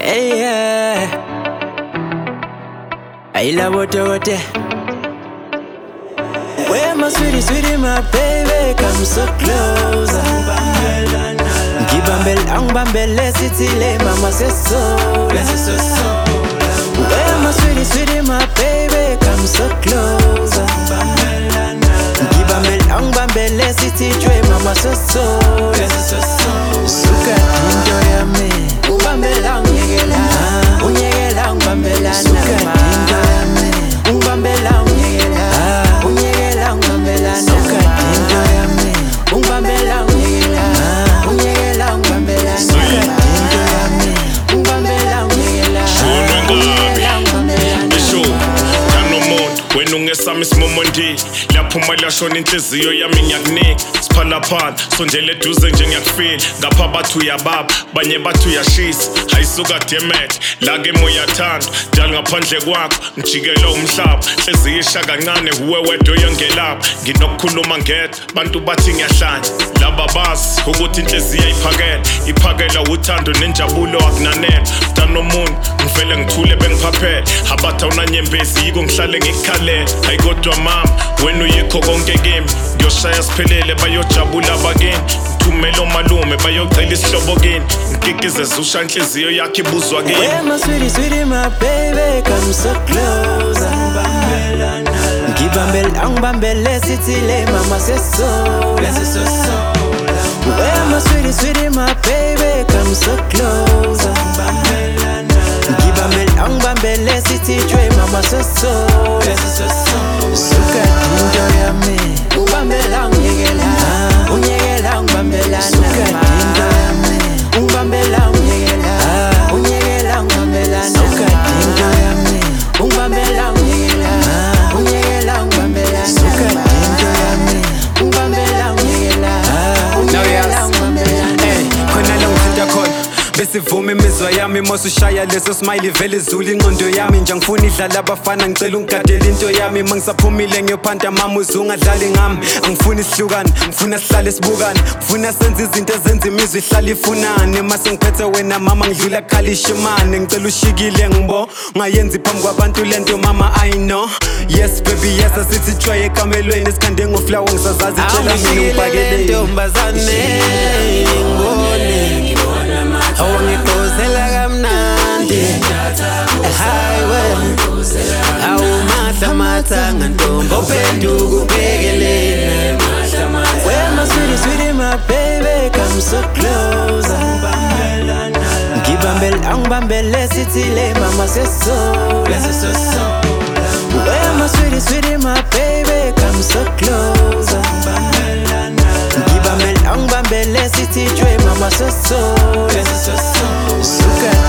Hey, yeah. I love what. Where my sweetie, sweetie, my baby, come so close. Ngibambel angibambele sithile mama sesola. Where my sweetie, sweetie, my baby, come so close. Ngibambel angibambele sithile mama sesola. Suka into yami, ubambela unyekela, unyekela ngibambela nama. Suka into yami, ubambela unyekela, unyekela ngibambela nama. Suka into yami, ubambela unyekela, unyekela ngibambela nama. Suka into yami, ubambela unyekela, unyekela ngibambela nama. Wena ungesami isimomondi laphuma lashona inhliziyo yami ngiyakunika siphalaphala sondele eduze nje ngiyakufila ngapha bathi uyababa banye bathi uyashisa hayisuka demet lake moya thanda njalo ngaphandle kwakho ngijikela umhlaba inhliziyo isha kancane uwe wedwa uyongelapha nginokukhuluma ngedwa bantu bathi ngiyahlanya laba bazi ukuthi inhliziyo iphakela uthando nenjabulo akunanela mntana omuntu ngivele ngithule bengiphaphele abatha unanyembezi yiko ngihlale ngikhala hayi kodwa mama wena uyikho konke kimi ngiyoshaya siphelele bayojabula abakini ngithumela omalume bayocela isihlobo kini ngikikize zusha inhliziyo yakhe ibuzwa kini. Where my sweetie, sweetie, my baby, come so close. Ngibambel angibambele sithile mama sesola. Where my sweetie, sweetie, my baby, come so close. Ngibambel angibambele sithile mama sesola. Suka into yami, ubambela unyekela, unyekela ngibambela nama. Suka into yami, ubambela unyekela, unyekela ngibambela nama. Suka into yami, ubambela unyekela, unyekela ngibambela nama. Suka into yami, ubambela unyekela, unyekela ngibambela nama. Khona la ngithinta khona besivume imizwa yami mosushaya leso smile vele izulu ingqondo yami nje ngifuna idlala abafana ngicela ungigadele into yami mangisaphumile ngiyophanda mama uzungadlali ngami angifuni isihlukane ngifuna sihlale sibukane ngifuna senze izinto ezenza imizwa ihlale ifunane mase ngiphethe wena mama ngidlula khalishimane ngicela ushikile ngibo ngayenzi phambi kwabantu lento mama I know yes baby yes asithi try ekamelweni sikhande ngoflower ngisazazi tshela mina ngibhakele ntombazane ngibone awangigqozela kamnandi highway awumahla mathanga ntombo phenduka ubhekelele. Where my sweetie, sweetie, my baby, come so close. Ngibambel angibambele sithile mama sesola. Where my sweetie, sweetie, my baby, come so close. Ngibambel angibambele sithile mama sesola. Suka